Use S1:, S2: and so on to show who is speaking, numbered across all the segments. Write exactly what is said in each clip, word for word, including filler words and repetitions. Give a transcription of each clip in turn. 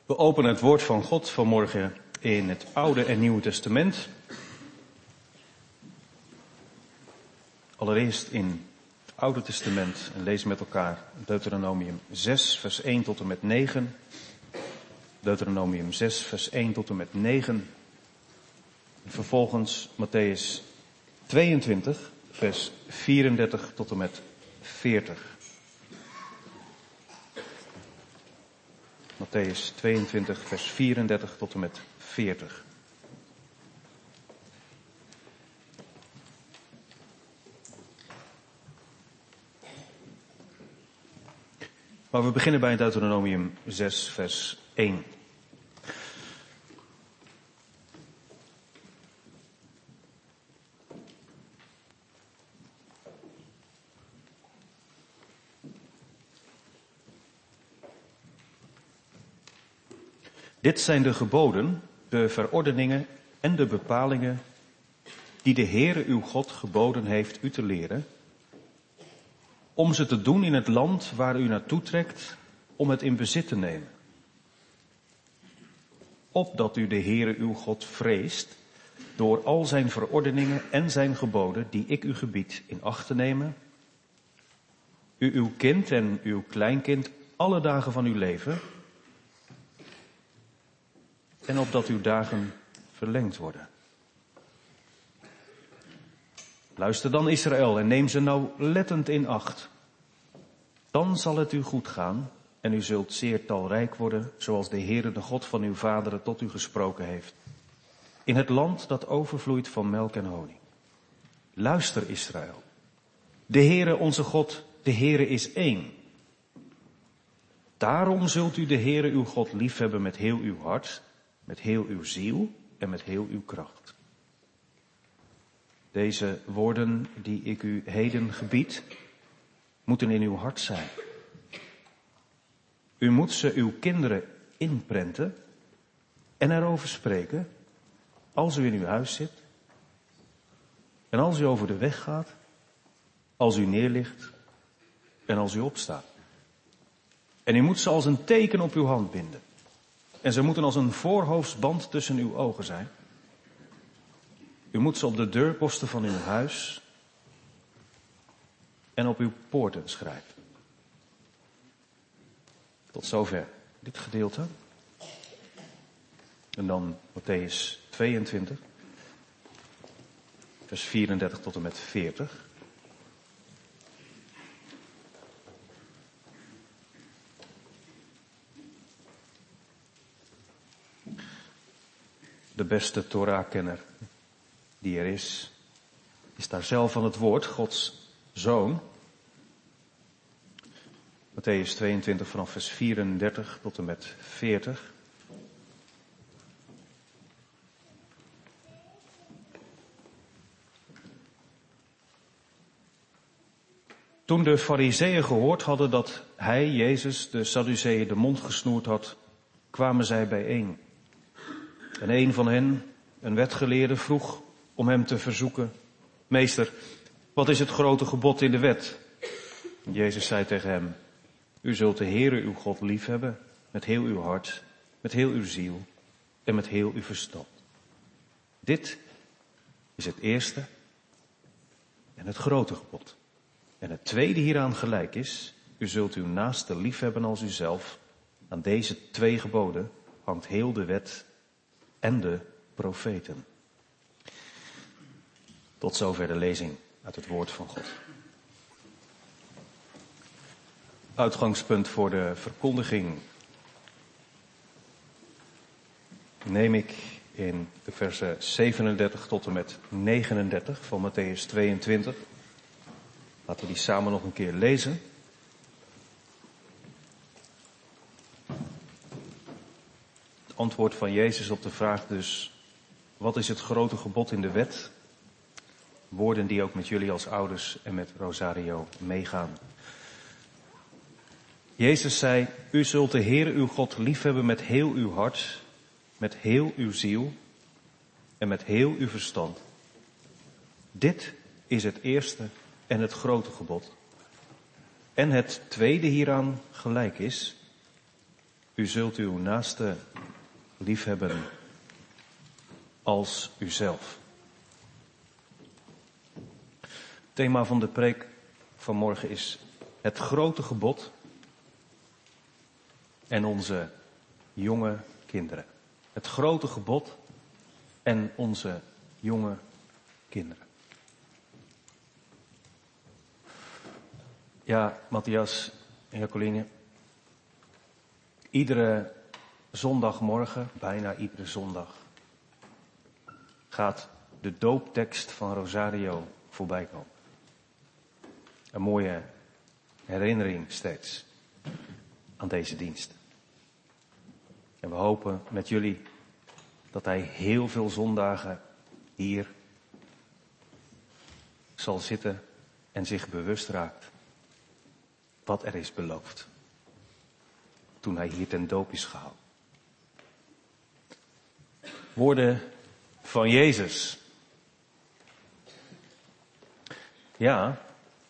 S1: We openen het woord van God vanmorgen in het Oude en Nieuwe Testament. Allereerst in het Oude Testament en lezen met elkaar Deuteronomium zes vers één tot en met negen. Deuteronomium zes vers één tot en met negen. En vervolgens Matthäus tweeëntwintig vers vierendertig tot en met veertig. Matthäus tweeëntwintig vers vierendertig tot en met veertig. Maar we beginnen bij Deuteronomium zes vers één. Dit zijn de geboden, de verordeningen en de bepalingen die de Heere uw God geboden heeft u te leren, om ze te doen in het land waar u naartoe trekt, om het in bezit te nemen. Opdat u de Heere uw God vreest, door al zijn verordeningen en zijn geboden die ik u gebied in acht te nemen, u uw kind en uw kleinkind alle dagen van uw leven, en opdat uw dagen verlengd worden. Luister dan Israël en neem ze nauwlettend in acht. Dan zal het u goed gaan en u zult zeer talrijk worden, zoals de Heere de God van uw vaderen tot u gesproken heeft. In het land dat overvloeit van melk en honing. Luister Israël. De Heere onze God, de Heere is één. Daarom zult u de Heere uw God liefhebben met heel uw hart, met heel uw ziel en met heel uw kracht. Deze woorden die ik u heden gebied, moeten in uw hart zijn. U moet ze uw kinderen inprenten en erover spreken als u in uw huis zit en als u over de weg gaat, als u neerligt en als u opstaat. En u moet ze als een teken op uw hand binden. En ze moeten als een voorhoofdsband tussen uw ogen zijn. U moet ze op de deurposten van uw huis en op uw poorten schrijven. Tot zover dit gedeelte. En dan Matthäus tweeëntwintig, vers vierendertig tot en met veertig. De beste Torah-kenner die er is, is daar zelf van het woord, Gods Zoon. Matthäus tweeëntwintig vanaf vers vierendertig tot en met veertig. Toen de Farizeeën gehoord hadden dat hij, Jezus, de Sadduceeën de mond gesnoerd had, kwamen zij bijeen. En een van hen, een wetgeleerde, vroeg om hem te verzoeken: Meester, wat is het grote gebod in de wet? En Jezus zei tegen hem: U zult de Heere uw God liefhebben met heel uw hart, met heel uw ziel en met heel uw verstand. Dit is het eerste en het grote gebod. En het tweede hieraan gelijk is: U zult uw naaste liefhebben als uzelf. Aan deze twee geboden hangt heel de wet en de profeten. Tot zover de lezing uit het woord van God. Uitgangspunt voor de verkondiging neem ik in de versen zevenendertig tot en met negenendertig van Matthäus tweeëntwintig. Laten we die samen nog een keer lezen. Het antwoord van Jezus op de vraag dus: wat is het grote gebod in de wet? Woorden die ook met jullie als ouders en met Rosario meegaan. Jezus zei: U zult de Heere uw God liefhebben met heel uw hart, met heel uw ziel en met heel uw verstand. Dit is het eerste en het grote gebod. En het tweede hieraan gelijk is: U zult uw naaste liefhebben als uzelf. Het thema van de preek van morgen is het grote gebod en onze jonge kinderen. Het grote gebod en onze jonge kinderen. Ja, Matthias en Jacqueline. Iedere zondagmorgen, bijna iedere zondag, gaat de dooptekst van Rosario voorbij komen. Een mooie herinnering steeds aan deze dienst. En we hopen met jullie dat hij heel veel zondagen hier zal zitten en zich bewust raakt wat er is beloofd toen hij hier ten doop is gehouden. Woorden van Jezus. Ja,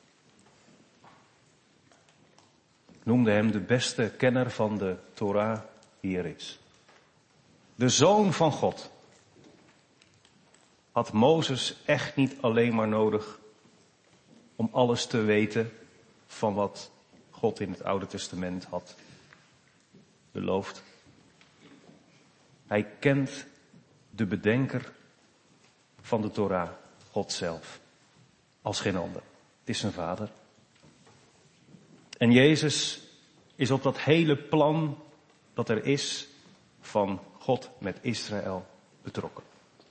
S1: ik noemde hem de beste kenner van de Torah die er is. De Zoon van God had Mozes echt niet alleen maar nodig om alles te weten van wat God in het Oude Testament had beloofd. Hij kent de bedenker van de Torah, God zelf, als geen ander. Het is zijn vader. En Jezus is op dat hele plan dat er is van God met Israël betrokken.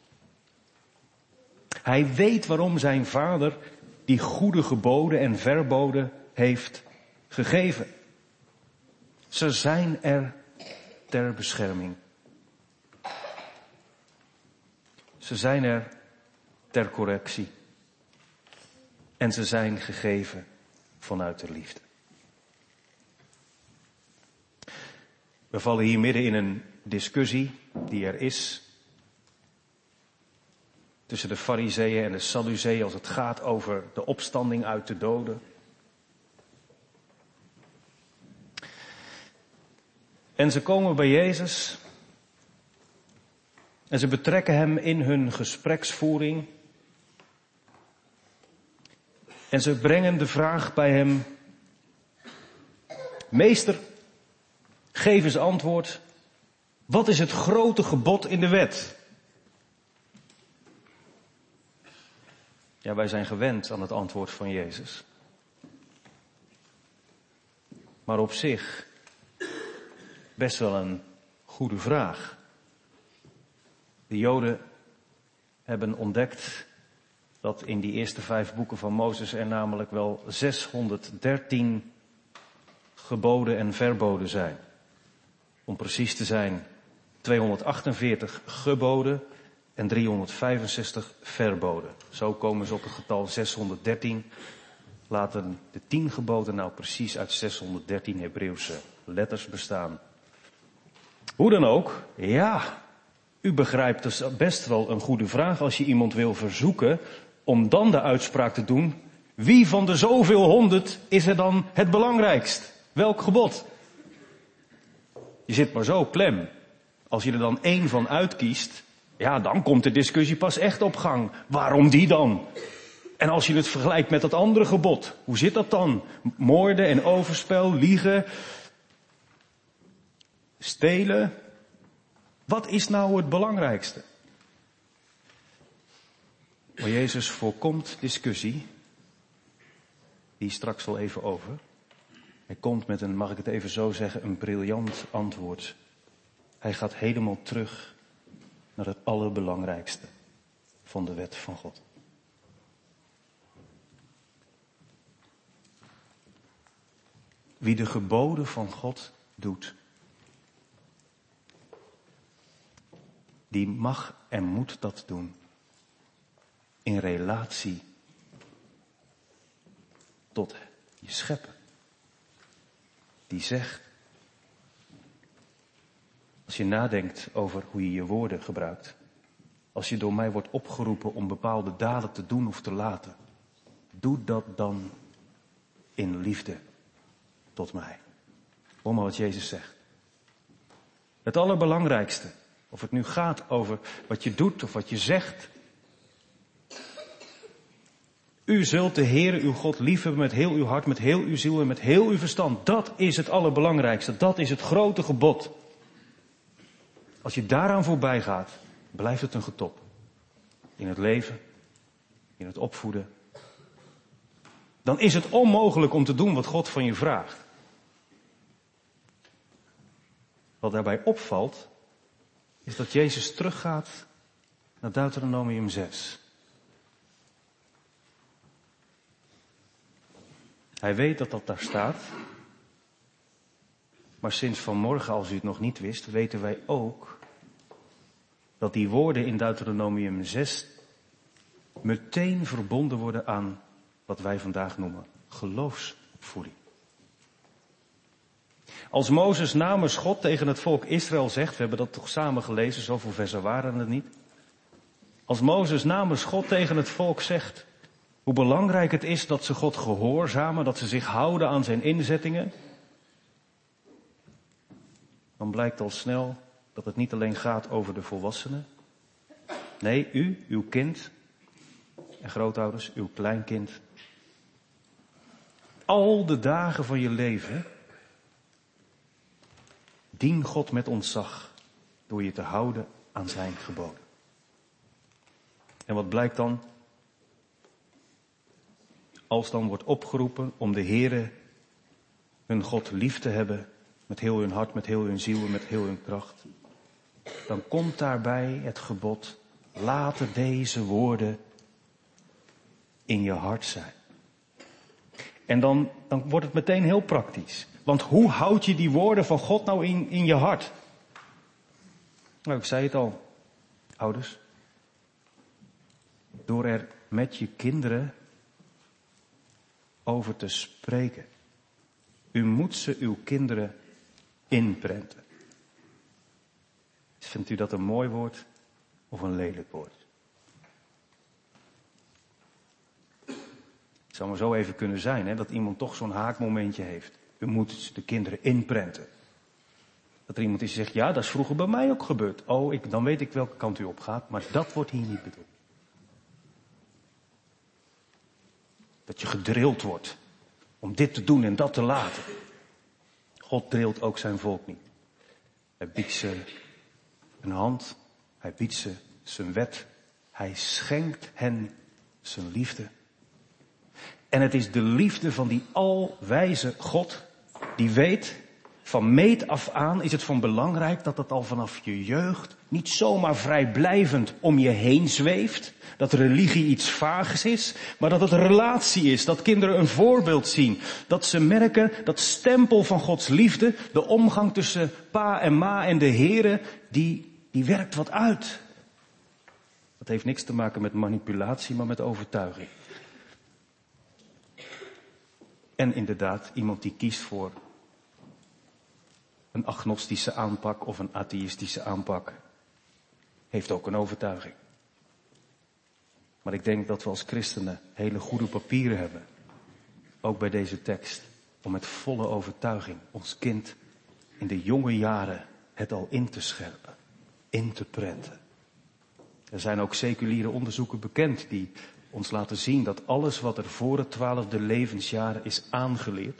S1: Hij weet waarom zijn vader die goede geboden en verboden heeft gegeven. Ze zijn er ter bescherming. Ze zijn er ter correctie. En ze zijn gegeven vanuit de liefde. We vallen hier midden in een discussie die er is tussen de Farizeeën en de Sadduceeën als het gaat over de opstanding uit de doden. En ze komen bij Jezus en ze betrekken hem in hun gespreksvoering. En ze brengen de vraag bij hem: Meester, geef eens antwoord. Wat is het grote gebod in de wet? Ja, wij zijn gewend aan het antwoord van Jezus. Maar op zich best wel een goede vraag. De Joden hebben ontdekt dat in die eerste vijf boeken van Mozes er namelijk wel zeshonderddertien geboden en verboden zijn. Om precies te zijn, tweehonderdachtenveertig geboden en driehonderdvijfenzestig verboden. Zo komen ze op het getal zeshonderddertien. Laten de tien geboden nou precies uit zeshonderddertien Hebreeuwse letters bestaan. Hoe dan ook, ja, u begrijpt dus best wel een goede vraag als je iemand wil verzoeken om dan de uitspraak te doen: wie van de zoveel honderd is er dan het belangrijkst? Welk gebod? Je zit maar zo klem. Als je er dan één van uitkiest, ja, dan komt de discussie pas echt op gang. Waarom die dan? En als je het vergelijkt met dat andere gebod, hoe zit dat dan? Moorden en overspel, liegen, stelen. Wat is nou het belangrijkste? Maar Jezus voorkomt discussie. Die straks wel even over. Hij komt met een, mag ik het even zo zeggen, een briljant antwoord. Hij gaat helemaal terug naar het allerbelangrijkste van de wet van God. Wie de geboden van God doet, die mag en moet dat doen in relatie tot je schepper. Die zegt, als je nadenkt over hoe je je woorden gebruikt, als je door mij wordt opgeroepen om bepaalde daden te doen of te laten, doe dat dan in liefde tot mij. Hoor maar wat Jezus zegt. Het allerbelangrijkste. Of het nu gaat over wat je doet of wat je zegt. U zult de Heere uw God liefhebben met heel uw hart, met heel uw ziel en met heel uw verstand. Dat is het allerbelangrijkste. Dat is het grote gebod. Als je daaraan voorbij gaat, blijft het een getop. In het leven, in het opvoeden. Dan is het onmogelijk om te doen wat God van je vraagt. Wat daarbij opvalt, is dat Jezus teruggaat naar Deuteronomium zes. Hij weet dat dat daar staat. Maar sinds vanmorgen, als u het nog niet wist, weten wij ook dat die woorden in Deuteronomium zes meteen verbonden worden aan wat wij vandaag noemen geloofsvoeding. Als Mozes namens God tegen het volk Israël zegt, we hebben dat toch samen gelezen, zoveel versen waren het niet. Als Mozes namens God tegen het volk zegt hoe belangrijk het is dat ze God gehoorzamen, dat ze zich houden aan zijn inzettingen, dan blijkt al snel dat het niet alleen gaat over de volwassenen. Nee, u, uw kind en grootouders, uw kleinkind. Al de dagen van je leven dien God met ontzag door je te houden aan zijn geboden. En wat blijkt dan? Als dan wordt opgeroepen om de Heere, hun God, lief te hebben, met heel hun hart, met heel hun ziel en met heel hun kracht, dan komt daarbij het gebod, laten deze woorden in je hart zijn. En dan, dan wordt het meteen heel praktisch. Want hoe houd je die woorden van God nou in, in je hart? Nou, ik zei het al, ouders. Door er met je kinderen over te spreken. U moet ze uw kinderen inprenten. Vindt u dat een mooi woord of een lelijk woord? Het zou maar zo even kunnen zijn, hè, dat iemand toch zo'n haakmomentje heeft. U moet de kinderen inprenten. Dat er iemand is die zegt, ja, dat is vroeger bij mij ook gebeurd. Oh, ik, dan weet ik welke kant u op gaat, maar dat wordt hier niet bedoeld. Dat je gedrild wordt om dit te doen en dat te laten. God drilt ook zijn volk niet. Hij biedt ze een hand, hij biedt ze zijn wet, hij schenkt hen zijn liefde. En het is de liefde van die alwijze God, die weet, van meet af aan is het van belangrijk dat het al vanaf je jeugd niet zomaar vrijblijvend om je heen zweeft. Dat religie iets vages is, maar dat het een relatie is. Dat kinderen een voorbeeld zien. Dat ze merken dat stempel van Gods liefde, de omgang tussen pa en ma en de Heere, die, die werkt wat uit. Dat heeft niks te maken met manipulatie, maar met overtuiging. En inderdaad, iemand die kiest voor een agnostische aanpak of een atheïstische aanpak, heeft ook een overtuiging. Maar ik denk dat we als christenen hele goede papieren hebben, ook bij deze tekst, om met volle overtuiging ons kind in de jonge jaren het al in te scherpen, in te prenten. Er zijn ook seculiere onderzoeken bekend die ons laten zien dat alles wat er voor het twaalfde levensjaar is aangeleerd,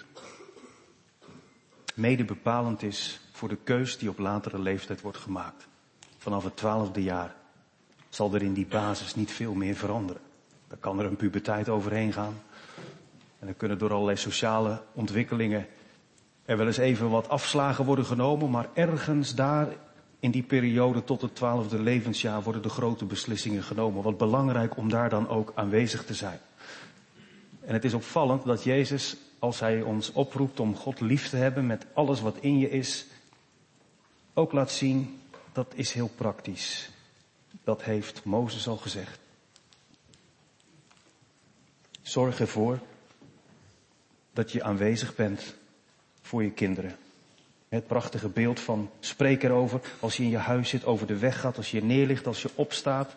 S1: mede bepalend is voor de keus die op latere leeftijd wordt gemaakt. Vanaf het twaalfde jaar zal er in die basis niet veel meer veranderen. Dan kan er een puberteit overheen gaan. En dan kunnen door allerlei sociale ontwikkelingen er wel eens even wat afslagen worden genomen. Maar ergens daar in die periode tot het twaalfde levensjaar worden de grote beslissingen genomen. Wat belangrijk om daar dan ook aanwezig te zijn. En het is opvallend dat Jezus, als hij ons oproept om God lief te hebben met alles wat in je is, ook laat zien, dat is heel praktisch. Dat heeft Mozes al gezegd. Zorg ervoor dat je aanwezig bent voor je kinderen. Het prachtige beeld van spreek erover als je in je huis zit, over de weg gaat, als je neerligt, als je opstaat.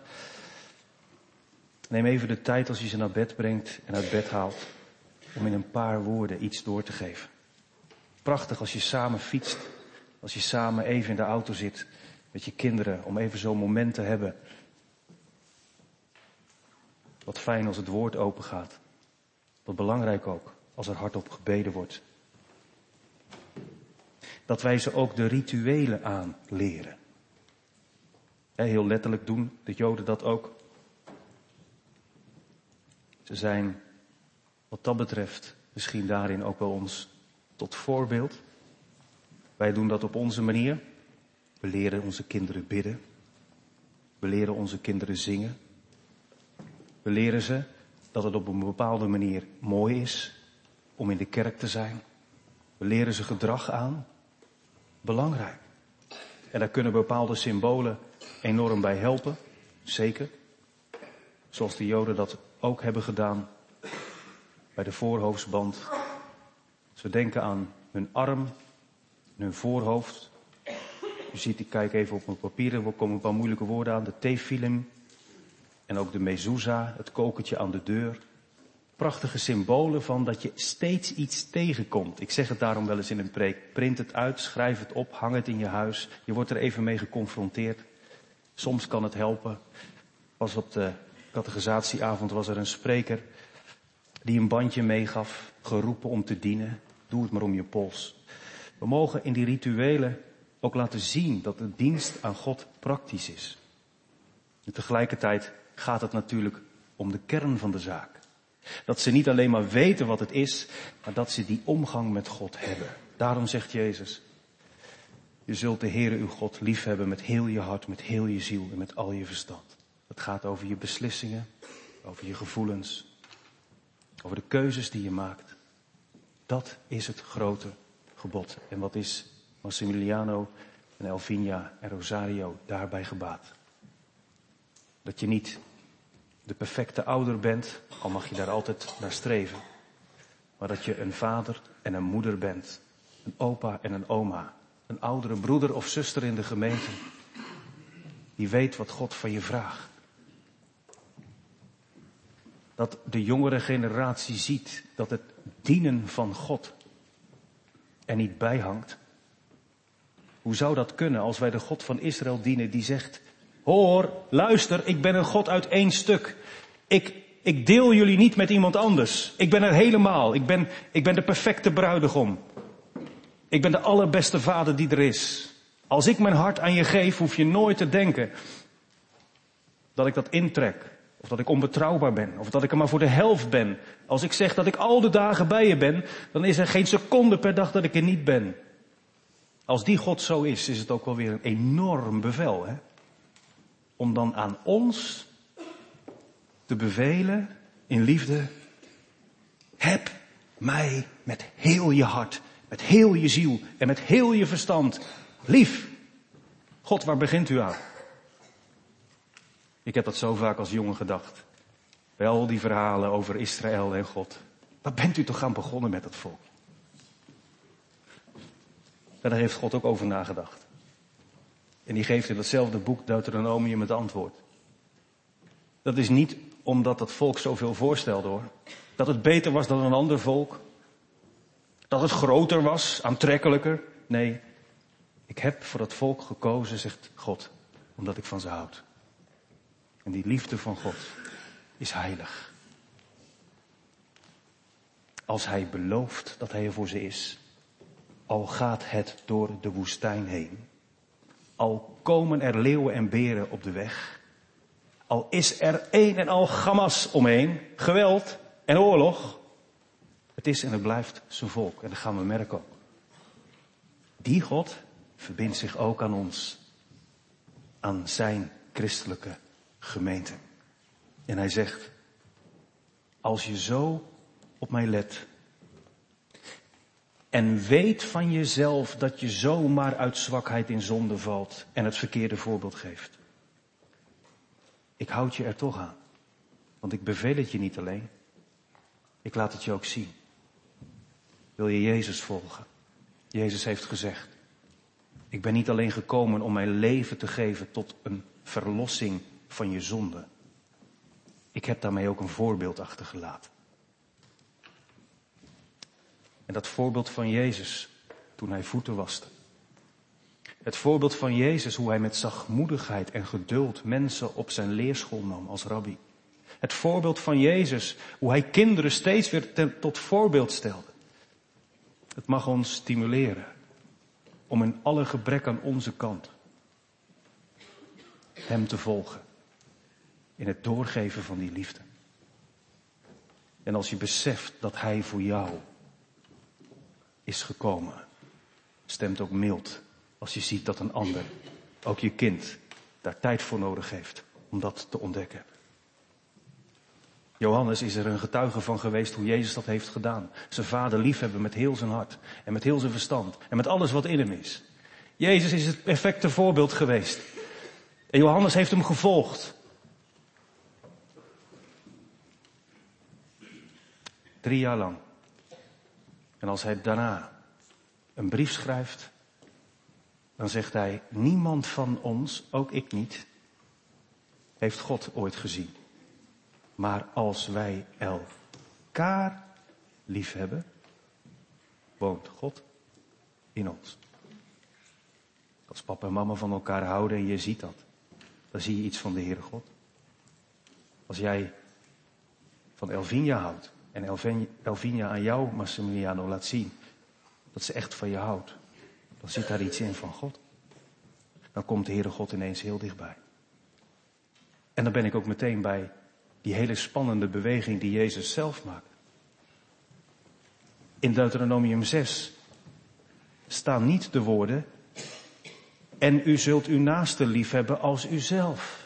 S1: Neem even de tijd als je ze naar bed brengt en uit bed haalt om in een paar woorden iets door te geven. Prachtig als je samen fietst Als je samen even in de auto zit met je kinderen, om even zo'n moment te hebben. Wat fijn als het woord open gaat. Wat belangrijk ook, als er hardop gebeden wordt. Dat wij ze ook de rituelen aanleren. Heel letterlijk doen de Joden dat ook. Ze zijn wat dat betreft misschien daarin ook wel ons tot voorbeeld. Wij doen dat op onze manier. We leren onze kinderen bidden. We leren onze kinderen zingen. We leren ze dat het op een bepaalde manier mooi is om in de kerk te zijn. We leren ze gedrag aan. Belangrijk. En daar kunnen bepaalde symbolen enorm bij helpen. Zeker. Zoals de Joden dat ook hebben gedaan bij de voorhoofdsband. Als we denken aan hun arm, hun voorhoofd. U ziet, ik kijk even op mijn papieren, er komen een paar moeilijke woorden aan. De tefillin en ook de mezuzah, het kokertje aan de deur. Prachtige symbolen van dat je steeds iets tegenkomt. Ik zeg het daarom wel eens in een preek. Print het uit, schrijf het op, hang het in je huis. Je wordt er even mee geconfronteerd. Soms kan het helpen. Pas op de catechisatieavond was er een spreker die een bandje meegaf, geroepen om te dienen. Doe het maar om je pols. We mogen in die rituelen ook laten zien dat de dienst aan God praktisch is. En tegelijkertijd gaat het natuurlijk om de kern van de zaak. Dat ze niet alleen maar weten wat het is, maar dat ze die omgang met God hebben. Daarom zegt Jezus, je zult de Heere uw God liefhebben met heel je hart, met heel je ziel en met al je verstand. Het gaat over je beslissingen, over je gevoelens, over de keuzes die je maakt. Dat is het grote gebod. En wat is Massimiliano en Elvinia en Rosario daarbij gebaat? Dat je niet de perfecte ouder bent, al mag je daar altijd naar streven. Maar dat je een vader en een moeder bent. Een opa en een oma. Een oudere broeder of zuster in de gemeente. Die weet wat God van je vraagt. Dat de jongere generatie ziet dat het dienen van God er niet bij hangt. Hoe zou dat kunnen als wij de God van Israël dienen die zegt, hoor, luister, ik ben een God uit één stuk. Ik, ik deel jullie niet met iemand anders. Ik ben er helemaal. Ik ben, ik ben de perfecte bruidegom. Ik ben de allerbeste vader die er is. Als ik mijn hart aan je geef, hoef je nooit te denken dat ik dat intrek. Of dat ik onbetrouwbaar ben. Of dat ik er maar voor de helft ben. Als ik zeg dat ik al de dagen bij je ben, dan is er geen seconde per dag dat ik er niet ben. Als die God zo is, is het ook wel weer een enorm bevel, hè? Om dan aan ons te bevelen in liefde. Heb mij met heel je hart, met heel je ziel en met heel je verstand lief. God, waar begint u aan? Ik heb dat zo vaak als jongen gedacht. Bij al die verhalen over Israël en God. Waar bent u toch aan begonnen met dat volk? En daar heeft God ook over nagedacht. En die geeft in datzelfde boek Deuteronomium het antwoord. Dat is niet omdat dat volk zoveel voorstelde, hoor. Dat het beter was dan een ander volk. Dat het groter was, aantrekkelijker. Nee, ik heb voor dat volk gekozen, zegt God, omdat ik van ze houd. En die liefde van God is heilig. Als hij belooft dat hij er voor ze is, al gaat het door de woestijn heen, al komen er leeuwen en beren op de weg, al is er een en al Hamas omheen, geweld en oorlog, het is en het blijft zijn volk. En dat gaan we merken ook. Die God verbindt zich ook aan ons, aan zijn christelijke gemeente. En hij zegt, als je zo op mij let en weet van jezelf dat je zomaar uit zwakheid in zonde valt en het verkeerde voorbeeld geeft. Ik houd je er toch aan, want ik beveel het je niet alleen. Ik laat het je ook zien. Wil je Jezus volgen? Jezus heeft gezegd, ik ben niet alleen gekomen om mijn leven te geven tot een verlossing van je zonde. Ik heb daarmee ook een voorbeeld achtergelaten. En dat voorbeeld van Jezus, toen hij voeten waste, Het voorbeeld van Jezus, hoe hij met zachtmoedigheid en geduld mensen op zijn leerschool nam als rabbi. Het voorbeeld van Jezus, hoe hij kinderen steeds weer ten, tot voorbeeld stelde. Het mag ons stimuleren om in alle gebrek aan onze kant hem te volgen. In het doorgeven van die liefde. En als je beseft dat hij voor jou is gekomen, stemt ook mild als je ziet dat een ander, ook je kind, daar tijd voor nodig heeft om dat te ontdekken. Johannes is er een getuige van geweest hoe Jezus dat heeft gedaan. Zijn vader liefhebben met heel zijn hart en met heel zijn verstand en met alles wat in hem is. Jezus is het perfecte voorbeeld geweest. En Johannes heeft hem gevolgd. Drie jaar lang. En als hij daarna een brief schrijft, dan zegt hij, niemand van ons, ook ik niet, heeft God ooit gezien. Maar als wij elkaar lief hebben, woont God in ons. Als papa en mama van elkaar houden en je ziet dat, dan zie je iets van de Heere God. Als jij van Elvinia houdt en Elvinia aan jou, Massimiliano, laat zien dat ze echt van je houdt, dan zit daar iets in van God. Dan komt de Heere God ineens heel dichtbij. En dan ben ik ook meteen bij die hele spannende beweging die Jezus zelf maakt. In Deuteronomium zes staan niet de woorden, en u zult uw naaste lief hebben als uzelf.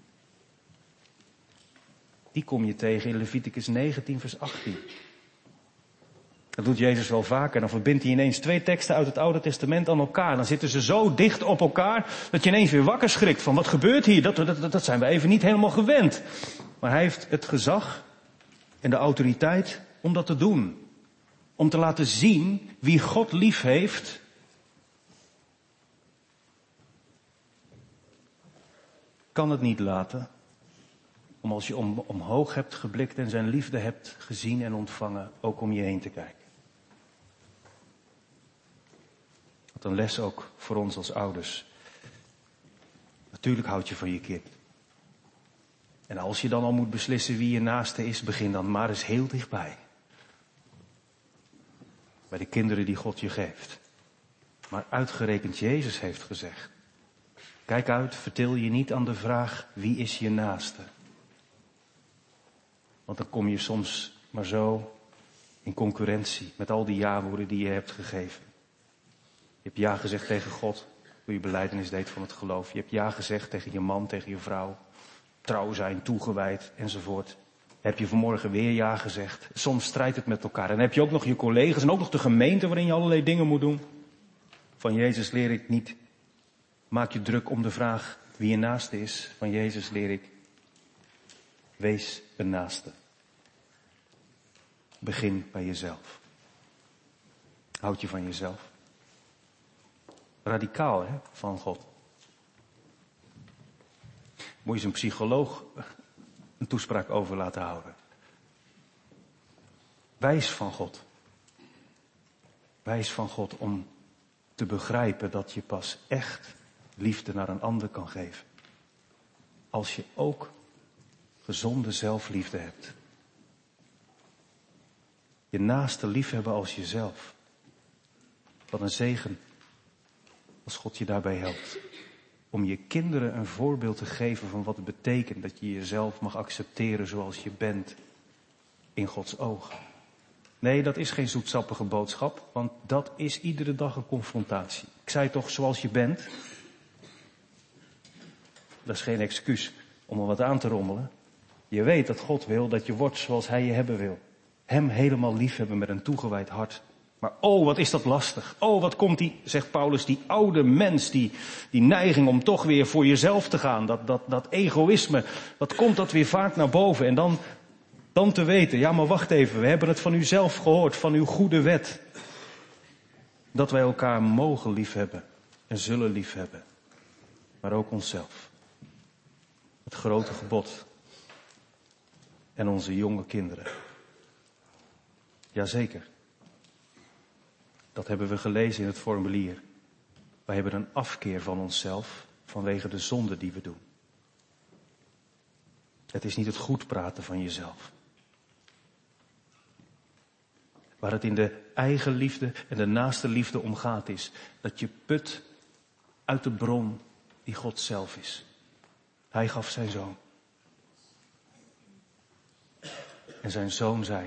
S1: Die kom je tegen in Leviticus negentien vers achttien. Dat doet Jezus wel vaker. Dan verbindt hij ineens twee teksten uit het Oude Testament aan elkaar. Dan zitten ze zo dicht op elkaar dat je ineens weer wakker schrikt van wat gebeurt hier? Dat, dat, dat zijn we even niet helemaal gewend. Maar hij heeft het gezag en de autoriteit om dat te doen. Om te laten zien wie God lief heeft. Kan het niet laten om als je om, omhoog hebt geblikt en zijn liefde hebt gezien en ontvangen, ook om je heen te kijken. Wat een les ook voor ons als ouders. Natuurlijk houd je van je kind. En als je dan al moet beslissen wie je naaste is, begin dan maar eens heel dichtbij. Bij de kinderen die God je geeft. Maar uitgerekend Jezus heeft gezegd. Kijk uit, vertel je niet aan de vraag, wie is je naaste? Want dan kom je soms maar zo in concurrentie met al die ja-woorden die je hebt gegeven. Je hebt ja gezegd tegen God, toen je belijdenis deed van het geloof. Je hebt ja gezegd tegen je man, tegen je vrouw. Trouw zijn, toegewijd, enzovoort. Heb je vanmorgen weer ja gezegd. Soms strijdt het met elkaar. En dan heb je ook nog je collega's en ook nog de gemeente waarin je allerlei dingen moet doen. Van Jezus leer ik niet. Maak je druk om de vraag wie je naaste is. Van Jezus leer ik. Wees een naaste. Begin bij jezelf. Houd je van jezelf. Radicaal, hè, van God. Moet je eens een psycholoog een toespraak over laten houden. Wijs van God. Wijs van God om te begrijpen dat je pas echt liefde naar een ander kan geven. Als je ook gezonde zelfliefde hebt. Je naaste liefhebben als jezelf. Wat een zegen als God je daarbij helpt. Om je kinderen een voorbeeld te geven van wat het betekent dat je jezelf mag accepteren zoals je bent in Gods ogen. Nee, dat is geen zoetsappige boodschap, want dat is iedere dag een confrontatie. Ik zei toch zoals je bent. Dat is geen excuus om er wat aan te rommelen. Je weet dat God wil dat je wordt zoals Hij je hebben wil. Hem helemaal lief hebben met een toegewijd hart. Maar oh, wat is dat lastig. Oh, wat komt die, zegt Paulus, die oude mens, die, die neiging om toch weer voor jezelf te gaan. Dat, dat, dat egoïsme, wat komt dat weer vaak naar boven. En dan, dan te weten, ja maar wacht even, we hebben het van u zelf gehoord, van uw goede wet. Dat wij elkaar mogen liefhebben en zullen liefhebben. Maar ook onszelf. Het grote gebod. En onze jonge kinderen. Jazeker. Dat hebben we gelezen in het formulier. Wij hebben een afkeer van onszelf vanwege de zonde die we doen. Het is niet het goed praten van jezelf. Waar het in de eigen liefde en de naaste liefde om gaat is dat je put uit de bron die God zelf is. Hij gaf zijn zoon. En zijn zoon zei,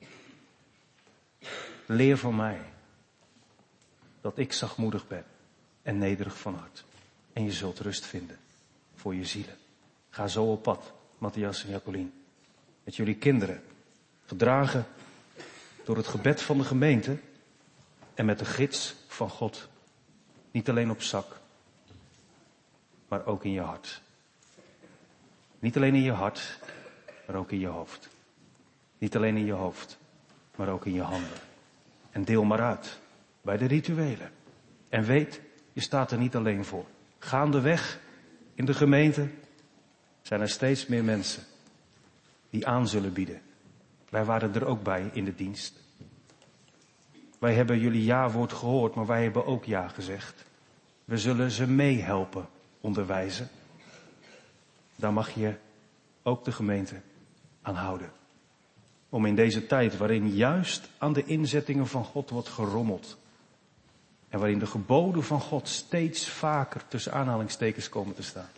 S1: leer van mij dat ik zachtmoedig ben en nederig van hart. En je zult rust vinden voor je zielen. Ga zo op pad, Matthias en Jacqueline. Met jullie kinderen, gedragen door het gebed van de gemeente en met de gids van God. Niet alleen op zak, maar ook in je hart. Niet alleen in je hart, maar ook in je hoofd. Niet alleen in je hoofd, maar ook in je handen. En deel maar uit bij de rituelen. En weet, je staat er niet alleen voor. Gaandeweg in de gemeente zijn er steeds meer mensen die aan zullen bieden. Wij waren er ook bij in de dienst. Wij hebben jullie ja-woord gehoord, maar wij hebben ook ja gezegd. We zullen ze meehelpen, onderwijzen. Daar mag je ook de gemeente aan houden. Om in deze tijd waarin juist aan de inzettingen van God wordt gerommeld. En waarin de geboden van God steeds vaker tussen aanhalingstekens komen te staan.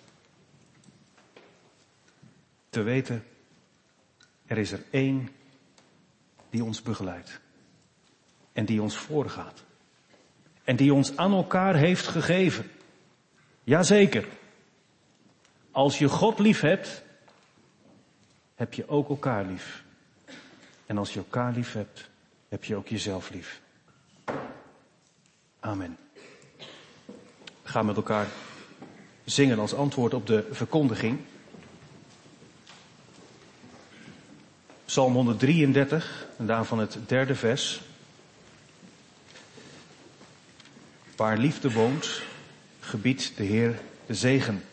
S1: Te weten, er is er één die ons begeleidt. En die ons voorgaat. En die ons aan elkaar heeft gegeven. Jazeker. Als je God lief hebt, heb je ook elkaar lief. En als je elkaar lief hebt, heb je ook jezelf lief. Amen. We gaan met elkaar zingen als antwoord op de verkondiging. Psalm honderddrieëndertig, en daarvan het derde vers. Waar liefde woont, gebiedt de Heer de zegen.